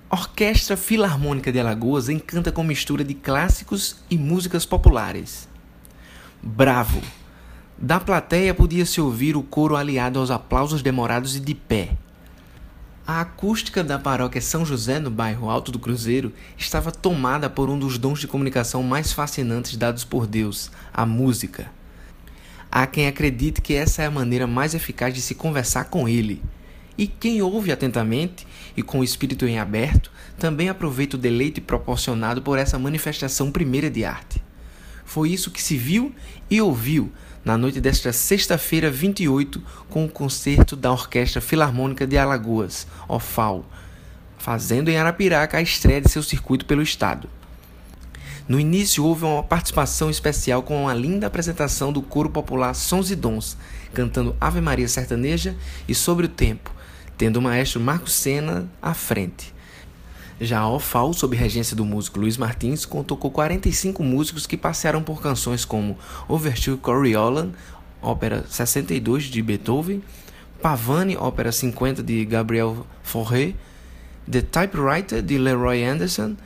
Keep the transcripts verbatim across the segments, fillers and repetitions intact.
Orquestra Filarmônica de Alagoas encanta com mistura de clássicos e músicas populares. Bravo! Da plateia podia-se ouvir o coro aliado aos aplausos demorados e de pé. A acústica da paróquia São José, no bairro Alto do Cruzeiro, estava tomada por um dos dons de comunicação mais fascinantes dados por Deus, a música. Há quem acredite que essa é a maneira mais eficaz de se conversar com Ele. E quem ouve atentamente e com o espírito em aberto, também aproveita o deleite proporcionado por essa manifestação primeira de arte. Foi isso que se viu e ouviu na noite desta sexta-feira vinte e oito com o concerto da Orquestra Filarmônica de Alagoas, O F A L, fazendo em Arapiraca a estreia de seu circuito pelo estado. No início houve uma participação especial com uma linda apresentação do coro popular Sons e Dons, cantando Ave Maria Sertaneja e Sobre o Tempo, tendo o maestro Marcos Sena à frente. Já a O F A L, sob regência do músico Luiz Martins, contou com quarenta e cinco músicos que passearam por canções como Overture Coriolan, ópera sessenta e dois de Beethoven, Pavane, ópera cinquenta de Gabriel Fauré, The Typewriter de Leroy Anderson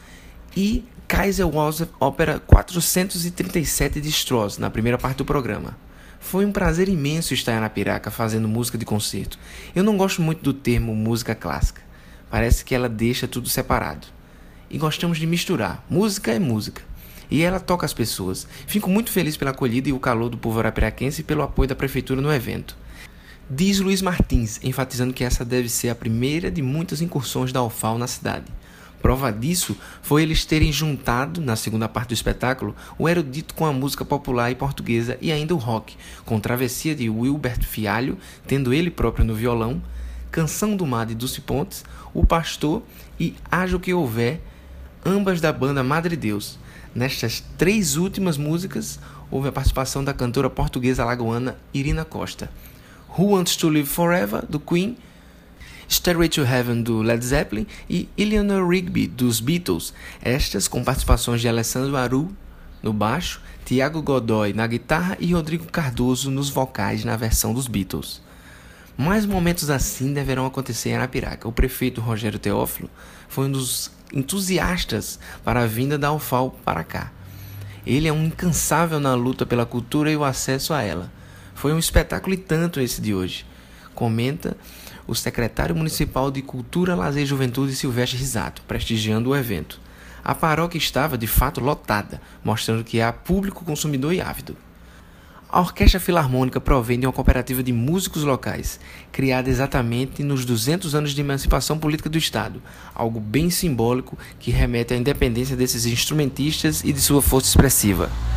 e Kaiser Walzer, ópera quatrocentos e trinta e sete de Strauss, na primeira parte do programa. Foi um prazer imenso estar em Arapiraca fazendo música de concerto. Eu não gosto muito do termo música clássica. Parece que ela deixa tudo separado. E gostamos de misturar. Música é música. E ela toca as pessoas. Fico muito feliz pela acolhida e o calor do povo arapiraquense e pelo apoio da prefeitura no evento. Diz Luiz Martins, enfatizando que essa deve ser a primeira de muitas incursões da O F A L na cidade. Prova disso foi eles terem juntado, na segunda parte do espetáculo, o erudito com a música popular e portuguesa e ainda o rock, com travessia de Wilbert Fialho, tendo ele próprio no violão, Canção do Mar de Dulce Pontes, O Pastor e Haja o que Houver, ambas da banda Madre Deus. Nestas três últimas músicas, houve a participação da cantora portuguesa alagoana Irina Costa. Who Wants to Live Forever, do Queen, Stairway to Heaven, do Led Zeppelin e Eleanor Rigby, dos Beatles, estas com participações de Alessandro Aru no baixo, Tiago Godoy na guitarra e Rodrigo Cardoso nos vocais na versão dos Beatles. Mais momentos assim deverão acontecer em Arapiraca. O prefeito Rogério Teófilo foi um dos entusiastas para a vinda da O F A L para cá. Ele é um incansável na luta pela cultura e o acesso a ela. Foi um espetáculo e tanto esse de hoje. Comenta o secretário municipal de Cultura, Lazer e Juventude, Silvestre Risato, prestigiando o evento. A paróquia estava, de fato, lotada, mostrando que há público consumidor e ávido. A Orquestra Filarmônica provém de uma cooperativa de músicos locais, criada exatamente nos duzentos anos de emancipação política do Estado, algo bem simbólico que remete à independência desses instrumentistas e de sua força expressiva.